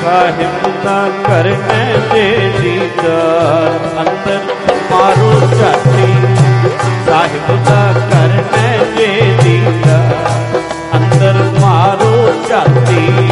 ਸਾਹਿਬ ਦਾ ਕਰਨੈ ਜੇ ਦੀਦਾਰ ਅੰਦਰ ਮਾਰੋ ਝਾਤੀ ਸਾਹਿਬ ਦਾ ਕਰਨੈ ਜੇ ਦੀਦਾਰ ਅੰਦਰ ਮਾਰੋ ਝਾਤੀ